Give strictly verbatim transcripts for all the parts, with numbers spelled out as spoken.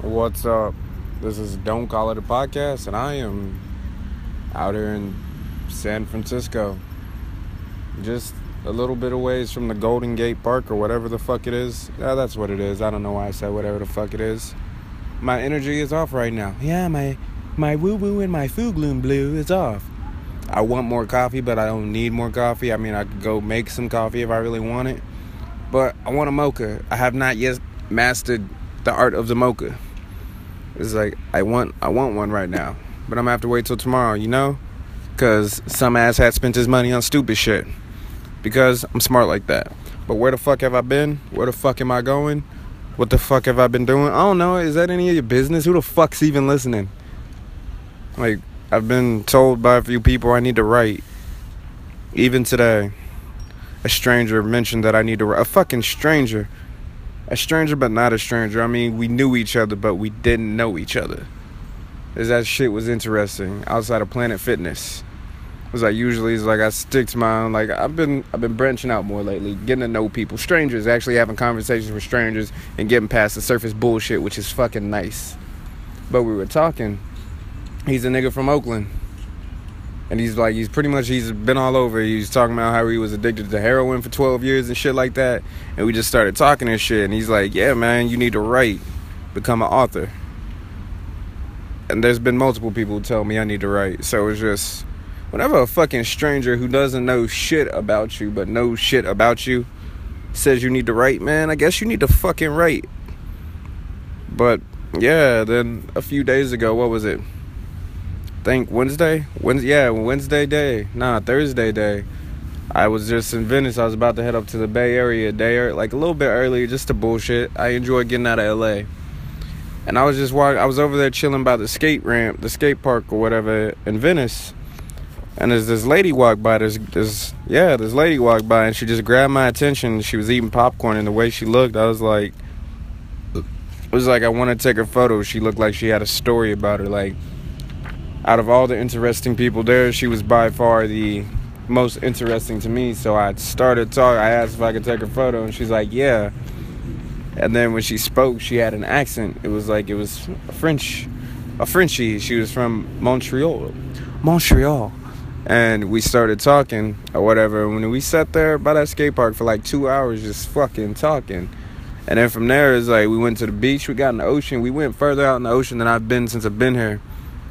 What's up? This is Don't Call It a Podcast, and I am out here in San Francisco. Just a little bit away from the Golden Gate Park or whatever the fuck it is. Yeah, that's what it is. I don't know why I said whatever the fuck it is. My energy is off right now. Yeah, my my woo woo and my foo gloom blue is off. I want more coffee, but I don't need more coffee. I mean, I could go make some coffee if I really want it. But I want a mocha. I have not yet mastered the art of the mocha. It's like, I want I want one right now. But I'm going to have to wait till tomorrow, you know? Because some asshat spent his money on stupid shit. Because I'm smart like that. But where the fuck have I been? Where the fuck am I going? What the fuck have I been doing? I don't know. Is that any of your business? Who the fuck's even listening? Like, I've been told by a few people I need to write. Even today, a stranger mentioned that I need to write. A fucking stranger. A stranger, but not a stranger. I mean, we knew each other, but we didn't know each other. Cause that shit was interesting. Outside of Planet Fitness, it was like usually it's like I stick to my own. Like I've been, I've been branching out more lately, getting to know people, strangers, actually having conversations with strangers, and getting past the surface bullshit, which is fucking nice. But we were talking. He's a nigga from Oakland. And he's like, he's pretty much, he's been all over. He's talking about how he was addicted to heroin for twelve years and shit like that. And we just started talking and shit. And he's like, yeah, man, you need to write. Become an author. And there's been multiple people who tell me I need to write. So it's just, whenever a fucking stranger who doesn't know shit about you, but knows shit about you, says you need to write, man, I guess you need to fucking write. But, yeah, then a few days ago, what was it? Think Wednesday? Wednesday, yeah, Wednesday day. Nah, Thursday day. I was just in Venice. I was about to head up to the Bay Area a day, or like a little bit early, just to bullshit. I enjoy getting out of L A. And I was just walking. I was over there chilling by the skate ramp, the skate park or whatever in Venice. And there's this lady walked by. There's this, yeah, this lady walked by, and she just grabbed my attention. She was eating popcorn, and the way she looked, I was like, it was like I wanted to take her photo. She looked like she had a story about her, like. Out of all the interesting people there, she was by far the most interesting to me. So I started talking. I asked if I could take her photo, and she's like, yeah. And then when she spoke, she had an accent. It was like it was a French, a Frenchie. She was from Montreal, Montreal. And we started talking or whatever. When we sat there by that skate park for like two hours, just fucking talking. And then from there, it's like we went to the beach. We got in the ocean. We went further out in the ocean than I've been since I've been here.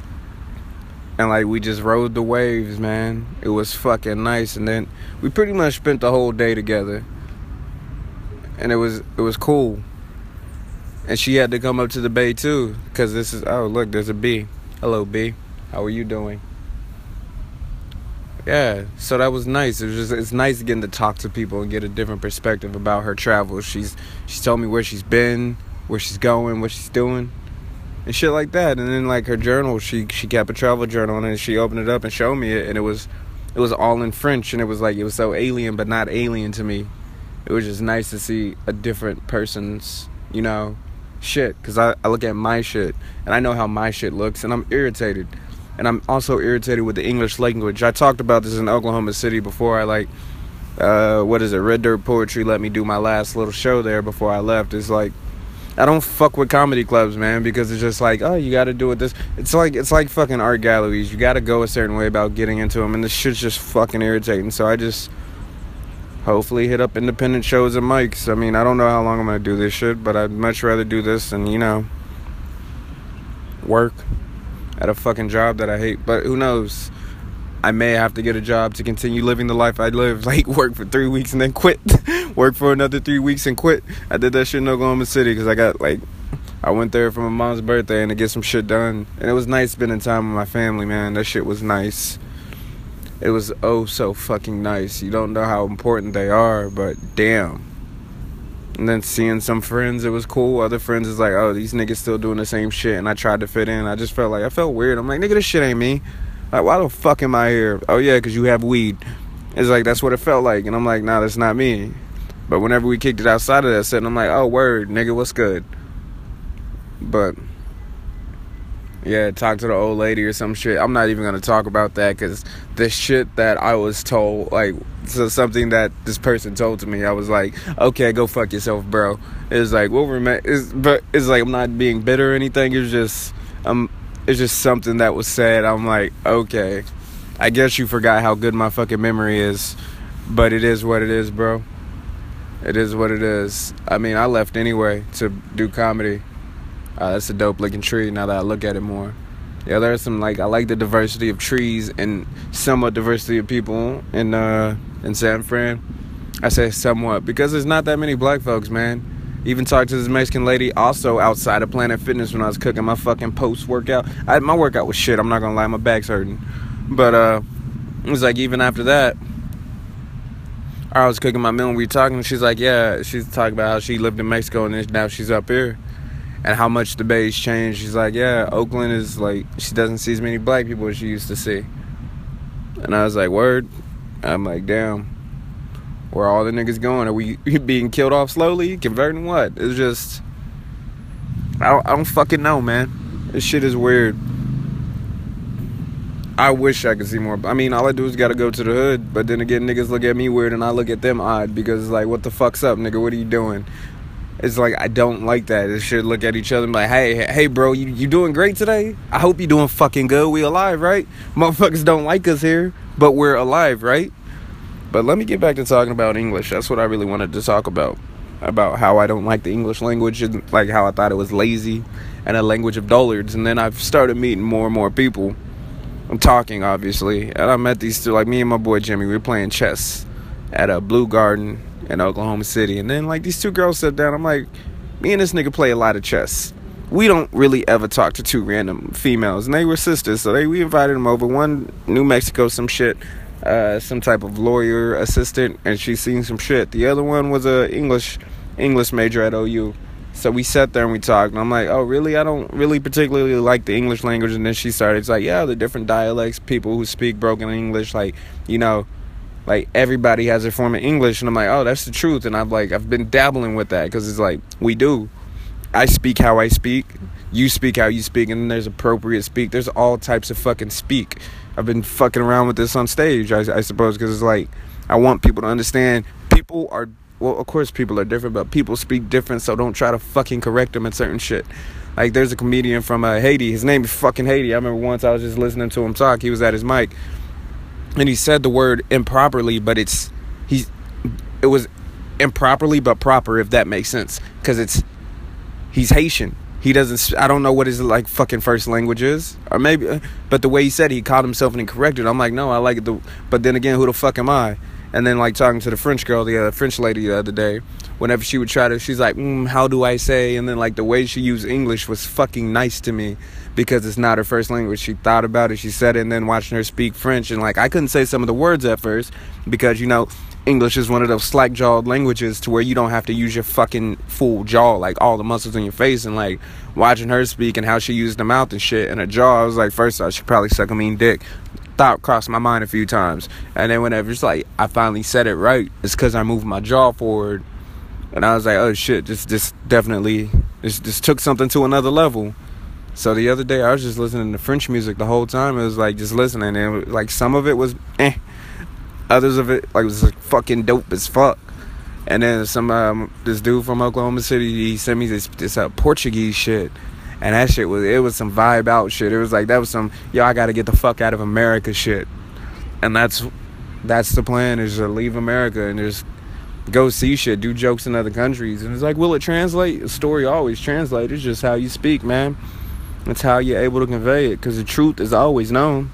And, like, we just rode the waves, man. It was fucking nice. And then we pretty much spent the whole day together. And it was it was cool. And she had to come up to the bay, too. Because this is... Oh, look, there's a bee. Hello, bee. How are you doing? Yeah, so that was nice. It was just... It's nice getting to talk to people and get a different perspective about her travels. She's She's told me where she's been, where she's going, what she's doing. And shit like that. And then like her journal, she she kept a travel journal, and she opened it up and showed me it, and it was it was all in French, and it was like it was so alien but not alien to me. It was just nice to see a different person's, you know, shit, because I, I look at my shit and I know how my shit looks, and I'm irritated. And I'm also irritated with the English language. I talked about this in Oklahoma City before. I like uh what is it, Red Dirt Poetry let me do my last little show there before I left. It's like I don't fuck with comedy clubs, man, because it's just like, oh, you got to do it this. It's like it's like fucking art galleries. You got to go a certain way about getting into them, and this shit's just fucking irritating. So I just hopefully hit up independent shows and mics. I mean, I don't know how long I'm going to do this shit, but I'd much rather do this than, you know, work at a fucking job that I hate. But who knows? I may have to get a job to continue living the life I live. Like, work for three weeks and then quit. Work for another three weeks and quit. I did that shit in Oklahoma City because I got, like, I went there for my mom's birthday and to get some shit done. And it was nice spending time with my family, man. That shit was nice. It was oh so fucking nice. You don't know how important they are, but damn. And then seeing some friends, it was cool. Other friends is like, oh, these niggas still doing the same shit. And I tried to fit in. I just felt like, I felt weird. I'm like, nigga, this shit ain't me. Like, why the fuck am I here? Oh, yeah, because you have weed. It's like, that's what it felt like. And I'm like, nah, that's not me. But whenever we kicked it outside of that set, I'm like, oh, word, nigga, what's good? But, Yeah, talk to the old lady or some shit. I'm not even gonna talk about that because the shit that I was told, like, so something that this person told to me, I was like, okay, go fuck yourself, bro. It's like, we'll remember. It's, but it's like I'm not being bitter or anything. It's just, um, it's just something that was said. I'm like, okay, I guess you forgot how good my fucking memory is, but it is what it is, bro. It is what it is. I mean, I left anyway to do comedy. Uh, that's a dope looking tree now that I look at it more. Yeah, there's some, like, I like the diversity of trees and somewhat diversity of people in uh in San Fran. I say somewhat because there's not that many black folks, man. Even talked to this Mexican lady also outside of Planet Fitness when I was cooking my fucking post workout. I, my workout was shit. I'm not gonna lie, my back's hurting. But uh, it was like even after that, I was cooking my meal and we were talking. And she's like, yeah, she's talking about how she lived in Mexico and then now she's up here. And how much the Bay's changed. She's like, yeah, Oakland is like, she doesn't see as many black people as she used to see. And I was like, word. I'm like, damn. Where are all the niggas going? Are we being killed off slowly? Converting what? It's just, I don't, I don't fucking know, man. This shit is weird. I wish I could see more. I mean, all I do is gotta go to the hood. But then again, niggas look at me weird and I look at them odd. Because it's like, what the fuck's up, nigga? What are you doing? It's like, I don't like that. They should look at each other and be like, hey, hey, bro, you, you doing great today? I hope you doing fucking good. We alive, right? Motherfuckers don't like us here, but we're alive, right? But let me get back to talking about English. That's what I really wanted to talk about. About how I don't like the English language and like how I thought it was lazy and a language of dullards. And then I've started meeting more and more people. I'm talking, obviously. And I met these two, like me and my boy Jimmy. We were playing chess at a Blue Garden in Oklahoma City. And then like these two girls sat down. I'm like, me and this nigga play a lot of chess. We don't really ever talk to two random females. And they were sisters, so they we invited them over. One, New Mexico, some shit, uh, some type of lawyer assistant, and she seen some shit. The other one was a English English major at O U. So we sat there and we talked. And I'm like, oh, really? I don't really particularly like the English language. And then she started, it's like, yeah, the different dialects, people who speak broken English, like, you know, like everybody has a form of English. And I'm like, oh, that's the truth. And I've like I've been dabbling with that because it's like we do. I speak how I speak, you speak how you speak, and then there's appropriate speak. There's all types of fucking speak. I've been fucking around with this on stage, I, I suppose, because it's like I want people to understand. People are, well, of course people are different, but people speak different, so don't try to fucking correct them in certain shit. Like there's a comedian from uh, Haiti. His name is fucking Haiti. I remember once I was just listening to him talk. He was at his mic. And he said the word improperly, but it's he's it was improperly but proper, if that makes sense, because it's he's Haitian. He doesn't. I don't know what his like fucking first language is, or maybe. But the way he said it, he called himself and he corrected. I'm like, no, I like it. The, but then again, who the fuck am I? And then like talking to the French girl, the uh, French lady the other day, whenever she would try to, she's like, mm, how do I say? And then like the way she used English was fucking nice to me. Because it's not her first language. She thought about it, she said it, and then watching her speak French. And, like, I couldn't say some of the words at first because, you know, English is one of those slack-jawed languages to where you don't have to use your fucking full jaw, like, all the muscles in your face. And, like, watching her speak and how she used the mouth and shit and her jaw, I was like, first off, she probably suck a mean dick. Thought crossed my mind a few times. And then whenever it's like, I finally said it right, it's because I moved my jaw forward. And I was like, oh, shit, this, this definitely, this, this took something to another level. So the other day I was just listening to French music the whole time. It was like just listening, and it was, like some of it was eh, others of it like was like, fucking dope as fuck. And then some um, this dude from Oklahoma City, he sent me this this uh, Portuguese shit, and that shit was it was some vibe out shit. It was like that was some yo I gotta get the fuck out of America shit, and that's that's the plan, is to leave America and just go see shit, do jokes in other countries. And it's like, will it translate? The story always translates. It's just how you speak, man. It's how you're able to convey it, because the truth is always known.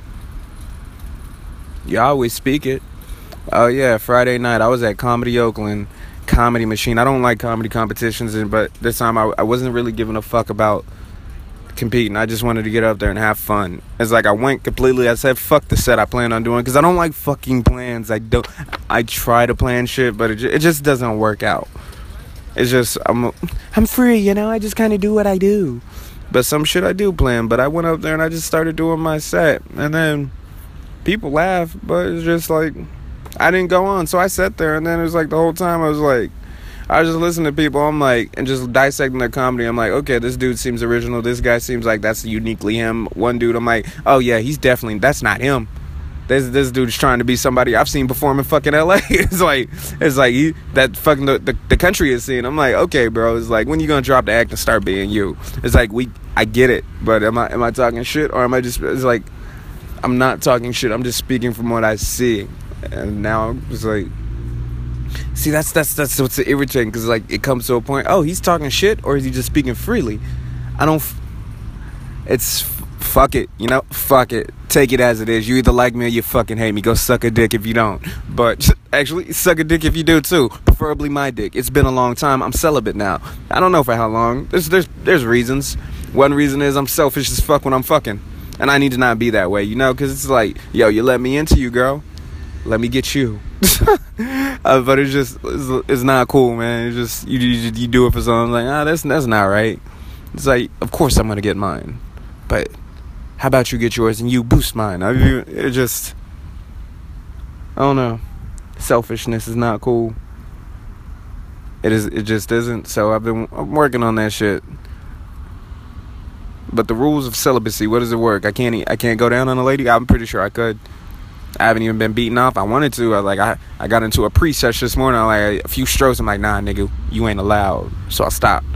You always speak it. Oh yeah, Friday night I was at Comedy Oakland, Comedy Machine. I don't like comedy competitions, but this time I, I wasn't really giving a fuck about competing. I just wanted to get up there and have fun. It's like I went completely, I said fuck the set I plan on doing, because I don't like fucking plans. I don't. I try to plan shit, but it just, it just doesn't work out. It's just I'm I'm free, you know. I just kind of do what I do. But some shit I do plan. But I went up there and I just started doing my set. And then people laugh. But it's just like, I didn't go on. So I sat there. And then it was like the whole time I was like, I was just listening to people, I'm like, and just dissecting their comedy. I'm like, okay, this dude seems original. This guy seems like that's uniquely him. One dude, I'm like, oh yeah, he's definitely, that's not him. This this dude's trying to be somebody I've seen perform in fucking L A. It's like, it's like he, that fucking the, the, the country is seeing. I'm like, okay, bro. It's like, when you gonna drop the act and start being you? It's like, we, I get it, but am I am I talking shit, or am I just? It's like, I'm not talking shit. I'm just speaking from what I see, and now it's like. See, that's that's that's what's irritating, because like it comes to a point. Oh, he's talking shit, or is he just speaking freely? I don't. F- it's f- fuck it, you know. Fuck it. Take it as it is. You either like me or you fucking hate me. Go suck a dick if you don't. But actually, suck a dick if you do too. Preferably my dick. It's been a long time. I'm celibate now. I don't know for how long. There's there's there's reasons. One reason is I'm selfish as fuck when I'm fucking, and I need to not be that way, you know. Because it's like, yo, you let me into you, girl. Let me get you. uh, but it's just it's, it's not cool, man. It's just you, you you do it for something like, ah, that's that's not right. It's like, of course I'm gonna get mine, but how about you get yours and you boost mine? I mean, it just, I don't know. Selfishness is not cool. It is. It just isn't. So I've been I'm working on that shit. But the rules of celibacy, what does it work? I can't I can't go down on a lady. I'm pretty sure I could. I haven't even been beaten off. I wanted to. I like I, I got into a pre-session this morning. I like a few strokes. I'm like, nah, nigga, you ain't allowed. So I stopped.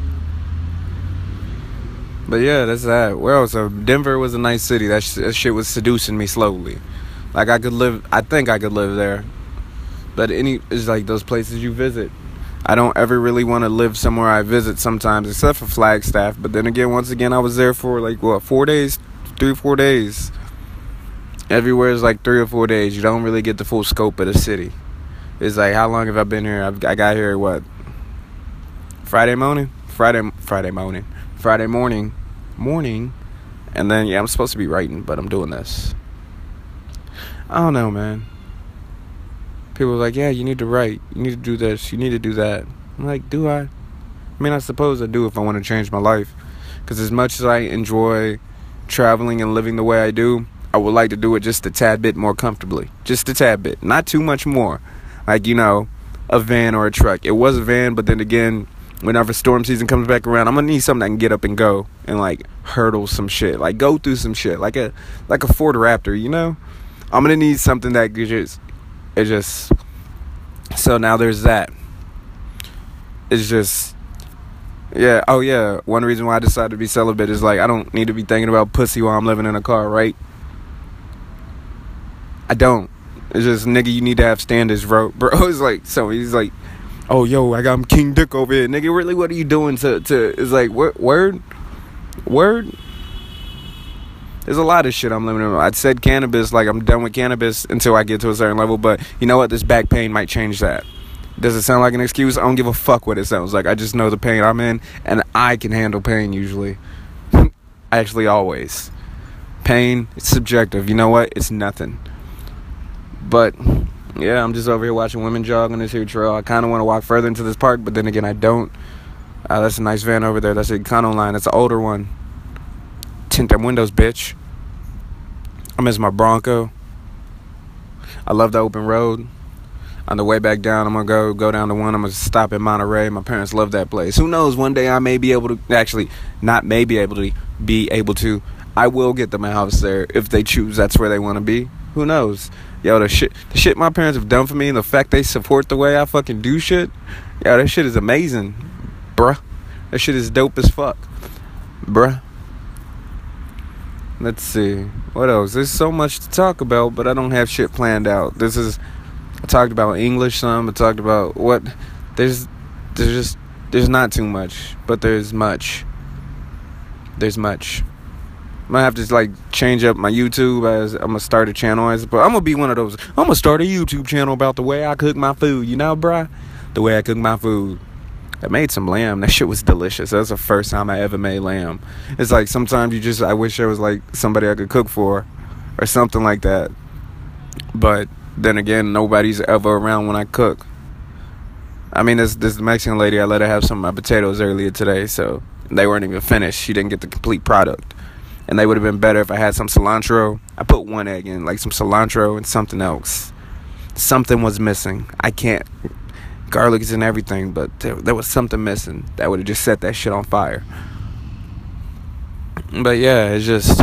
But yeah, that's that. Where else? Uh, Denver was a nice city. That, sh- that shit was seducing me slowly. Like I could live. I think I could live there. But any, it's like those places you visit. I don't ever really want to live somewhere I visit sometimes, except for Flagstaff. But then again, once again, I was there for like what, four days, three, four days. Everywhere is like three or four days. You don't really get the full scope of the city. It's like, how long have I been here? I've, I got here, what, Friday morning? Friday Friday morning. Friday morning. Morning. And then, yeah, I'm supposed to be writing, but I'm doing this. I don't know, man. People are like, yeah, you need to write. You need to do this. You need to do that. I'm like, do I? I mean, I suppose I do if I want to change my life. Because as much as I enjoy traveling and living the way I do, I would like to do it just a tad bit more comfortably. Just a tad bit. Not too much more. Like, you know, a van or a truck. It was a van, but then again, whenever storm season comes back around, I'm going to need something that can get up and go and, like, hurdle some shit. Like, go through some shit. Like a like a Ford Raptor, you know? I'm going to need something that just, it just, so now there's that. It's just, yeah, oh yeah, one reason why I decided to be celibate is, like, I don't need to be thinking about pussy while I'm living in a car, right? I don't. It's just, nigga, you need to have standards, bro. Bro, it's like, so he's like, oh, yo, I got King Dick over here. Nigga, really, what are you doing to, to it's like, word? Word? Word? There's a lot of shit I'm living in. I said cannabis, like, I'm done with cannabis until I get to a certain level, but you know what? This back pain might change that. Does it sound like an excuse? I don't give a fuck what it sounds like. I just know the pain I'm in, and I can handle pain usually. Actually, always. Pain, it's subjective. You know what? It's nothing. But, yeah, I'm just over here watching women jog on this here trail. I kind of want to walk further into this park, but then again, I don't. Uh, that's a nice van over there. That's a Econoline. That's an older one. Tint them windows, bitch. I miss my Bronco. I love the open road. On the way back down, I'm going to go go down to one. I'm going to stop in Monterey. My parents love that place. Who knows? One day I may be able to, actually, not may be able to, be able to. I will get them a house there if they choose that's where they want to be. Who knows? Yo, the shit, the shit my parents have done for me and the fact they support the way I fucking do shit, yo, that shit is amazing, bruh. That shit is dope as fuck, bruh. Let's see. What else? There's so much to talk about, but I don't have shit planned out. This is, I talked about English some. I talked about what, there's, there's just, there's not too much, but there's much. There's much. I'm gonna have to like change up my YouTube as I'm gonna start a channel as, but I'm gonna be one of those. I'm gonna start a YouTube channel about the way I cook my food. You know, bruh, the way I cook my food. I made some lamb. That shit was delicious. That's the first time I ever made lamb. It's like sometimes you just, I wish there was like somebody I could cook for, or something like that. But then again, nobody's ever around when I cook. I mean, this this Mexican lady, I let her have some of my potatoes earlier today, so they weren't even finished. She didn't get the complete product. And they would have been better if I had some cilantro. I put one egg in, like some cilantro and something else. Something was missing. I can't Garlic is in everything, but there, there was something missing that would have just set that shit on fire. But yeah, it's just,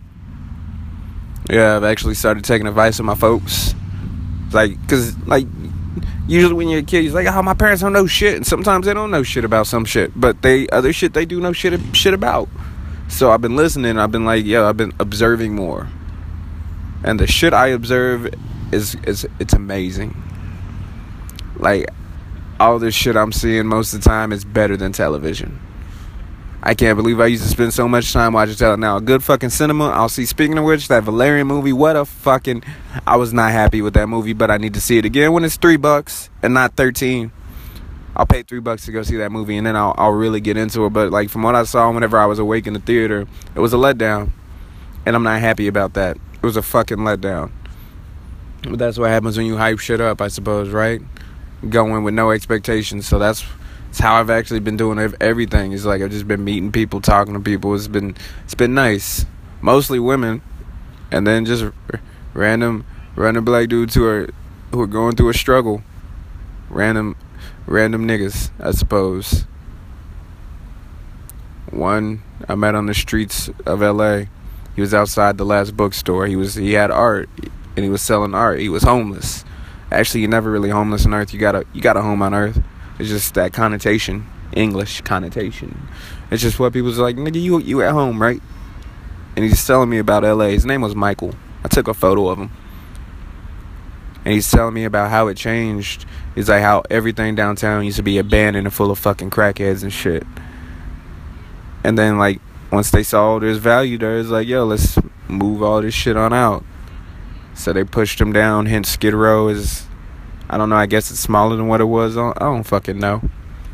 yeah, I've actually started taking advice from my folks. Like, cause like, usually when you're a kid, you're like, oh, my parents don't know shit, and sometimes they don't know shit about some shit, but they other shit they do know shit shit about. So I've been listening. I've been like, yo, I've been observing more, and the shit I observe is is it's amazing. Like, all this shit I'm seeing most of the time is better than television. I can't believe I used to spend so much time watching television. Now, a good fucking cinema, I'll see. Speaking of which, that Valerian movie, what a fucking... I was not happy with that movie, but I need to see it again when it's three bucks and not thirteen. I'll pay three bucks to go see that movie, and then I'll, I'll really get into it. But, like, from what I saw whenever I was awake in the theater, it was a letdown. And I'm not happy about that. It was a fucking letdown. But that's what happens when you hype shit up, I suppose, right? Going with no expectations. So that's... It's how I've actually been doing everything. It's like I've just been meeting people, talking to people. It's been it's been nice. Mostly women, and then just r- random random black dudes who are who are going through a struggle. Random random niggas, I suppose. One I met on the streets of L A. He was outside the last bookstore. He was he had art, and he was selling art. He was homeless. Actually, you're never really homeless on Earth. You got a you got a home on Earth. It's just that connotation, English connotation. It's just what people's like, nigga, you you at home, right? And he's telling me about L A. His name was Michael. I took a photo of him. And he's telling me about how it changed. He's like how everything downtown used to be abandoned and full of fucking crackheads and shit. And then, like, once they saw there's value there, it's like, yo, let's move all this shit on out. So they pushed him down, hence Skid Row is... I don't know, I guess it's smaller than what it was on. I don't fucking know.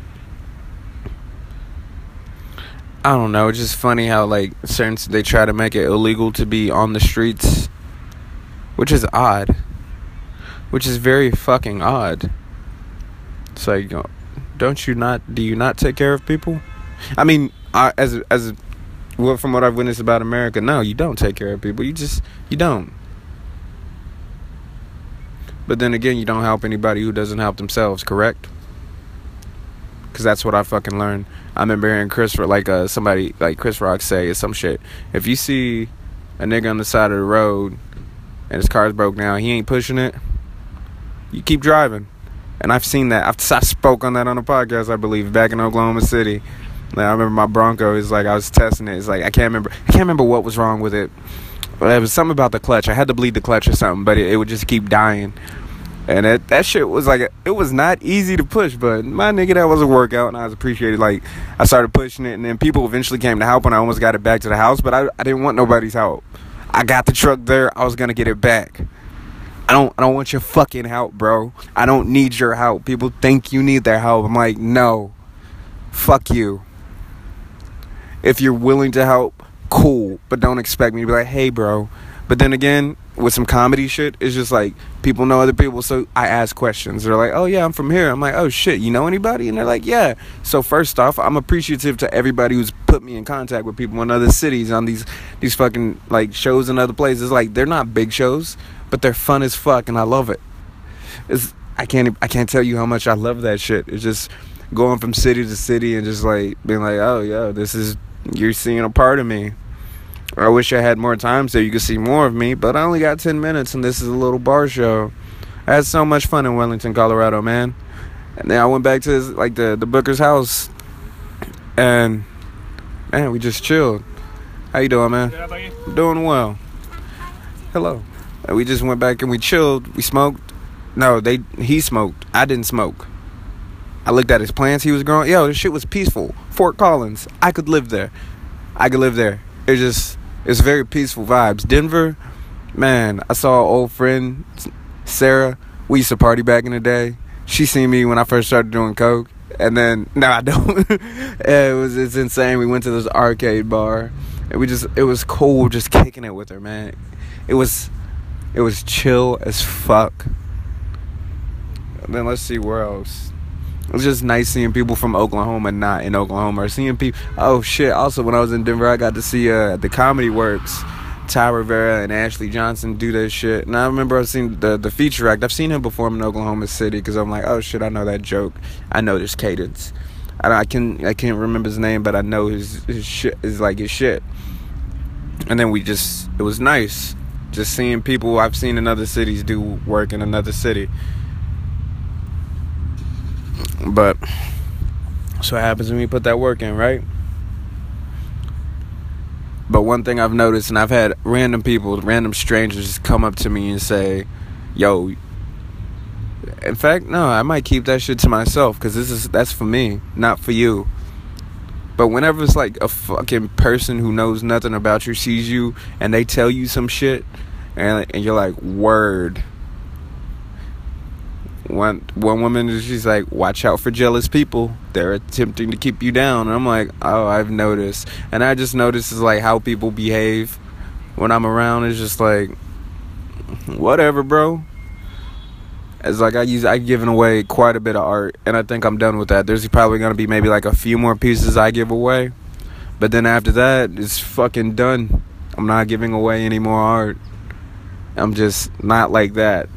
I don't know, it's just funny how, like, certain, they try to make it illegal to be on the streets. Which is odd. Which is very fucking odd. It's like, don't you not, do you not take care of people? I mean, I, as, as, well, from what I've witnessed about America, no, you don't take care of people. You just, you don't. But then again, you don't help anybody who doesn't help themselves, correct? Because that's what I fucking learned. I remember hearing Chris, like uh, somebody, like Chris Rock say some shit. If you see a nigga on the side of the road and his car's broke down, he ain't pushing it, you keep driving. And I've seen that. I've, I spoke on that on a podcast, I believe, back in Oklahoma City. Like, I remember my Bronco, is like, I was testing it. It's like, I can't remember. I can't remember what was wrong with it. But it was something about the clutch. I had to bleed the clutch or something, but it, it would just keep dying. And it, that shit was like, it was not easy to push, but my nigga, that was a workout, and I was appreciated. Like, I started pushing it, and then people eventually came to help, and I almost got it back to the house, but I, I didn't want nobody's help. I got the truck there. I was gonna get it back. I don't, I don't want your fucking help, bro. I don't need your help. People think you need their help. I'm like, no. Fuck you. If you're willing to help, cool, but don't expect me to be like, hey, bro. But then again, with some comedy shit, it's just like, people know other people, so I ask questions. They're like, oh yeah, I'm from here. I'm like, oh shit, you know anybody? And they're like, yeah. So first off, I'm appreciative to everybody who's put me in contact with people in other cities on these these fucking like shows in other places. Like, they're not big shows, but they're fun as fuck, and I love it. It's I can't I can't tell you how much I love that shit. It's just going from city to city and just like being like, oh yo, this is, you're seeing a part of me. I wish I had more time so you could see more of me, but I only got ten minutes, and this is a little bar show. I had so much fun in Wellington, Colorado, man. And then I went back to his, like the, the Booker's house, and man, we just chilled. How you doing, man? Good, how about you? Doing well. Hello. And we just went back and we chilled. We smoked. No, they he smoked. I didn't smoke. I looked at his plants he was growing. Yo, this shit was peaceful. Fort Collins. I could live there. I could live there. It's just, it's very peaceful vibes. Denver, man, I saw an old friend, Sarah. We used to party back in the day. She seen me when I first started doing coke. And then, no, I don't. Yeah, it was, it's insane. We went to this arcade bar. And we just, it was cool just kicking it with her, man. It was, it was chill as fuck. And then let's see where else. It was just nice seeing people from Oklahoma not in Oklahoma, or seeing people. Oh shit! Also, when I was in Denver, I got to see uh, at the Comedy Works. Ty Rivera and Ashley Johnson do that shit. And I remember I've seen the, the feature act. I've seen him perform in Oklahoma City because I'm like, oh shit, I know that joke. I know this cadence. I, I can I can't remember his name, but I know his his shit is like his shit. And then we just, it was nice just seeing people I've seen in other cities do work in another city. But so what happens when we put that work in, right? But one thing I've noticed, and I've had random people, random strangers just come up to me and say, yo, in fact, no, I might keep that shit to myself because this is that's for me, not for you. But whenever it's like a fucking person who knows nothing about you sees you and they tell you some shit and, and you're like, word. One one woman, she's like, watch out for jealous people. They're attempting to keep you down. And I'm like, oh, I've noticed. And I just notice is like how people behave when I'm around. It's just like, whatever, bro. It's like I use I given away quite a bit of art, and I think I'm done with that. There's probably gonna be maybe like a few more pieces I give away, but then after that, it's fucking done. I'm not giving away any more art. I'm just not like that.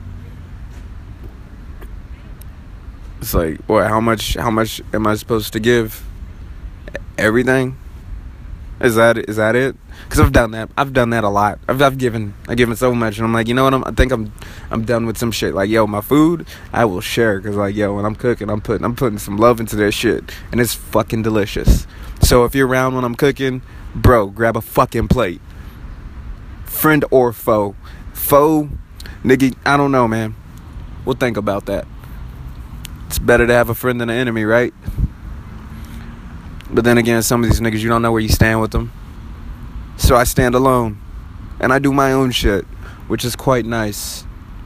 It's like, what? How much? How much am I supposed to give? Everything? Is that is that it? Because I've done that. I've done that a lot. I've I've given I've given so much, and I'm like, you know what? I'm, I think I'm I'm done with some shit. Like, yo, my food, I will share. Because like, yo, when I'm cooking, I'm putting I'm putting some love into that shit, and it's fucking delicious. So if you're around when I'm cooking, bro, grab a fucking plate. Friend or foe, foe, nigga, I don't know, man. We'll think about that. It's better to have a friend than an enemy, right? But then again, some of these niggas, you don't know where you stand with them. So I stand alone. And I do my own shit, which is quite nice.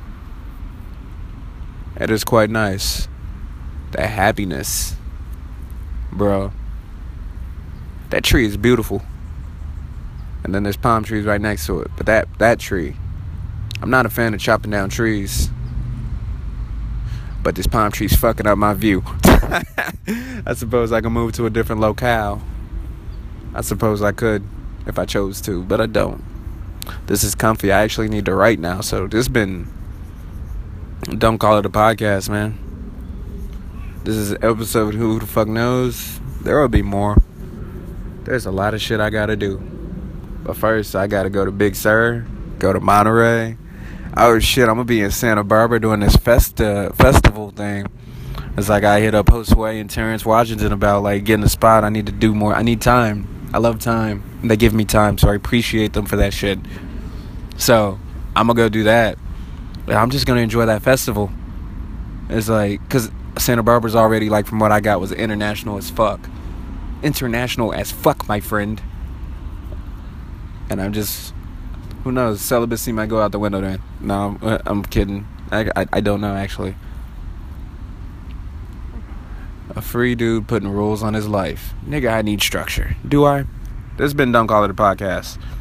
It is quite nice. That happiness. Bro. That tree is beautiful. And then there's palm trees right next to it. But that, that tree, I'm not a fan of chopping down trees. But this palm tree's fucking up my view. I suppose I can move to a different locale. I suppose I could if I chose to, but I don't. This is comfy. I actually need to write now, so this been, don't call it a podcast, man. This is an episode Who the Fuck Knows. There will be more. There's a lot of shit I gotta do. But first, I gotta go to Big Sur, go to Monterey. Oh shit, I'm gonna be in Santa Barbara doing this festa festival thing. It's like I hit up Josue and Terrence Washington about like getting a spot. I need to do more. I need time. I love time. And they give me time, so I appreciate them for that shit. So I'm gonna go do that. I'm just gonna enjoy that festival. It's like, cause Santa Barbara's already, like, from what I got, was international as fuck. International as fuck, my friend. And I'm just, who knows? Celibacy might go out the window then. No, I'm, I'm kidding. I, I, I don't know, actually. A free dude putting rules on his life. Nigga, I need structure. Do I? This has been Don't Call It a Podcast.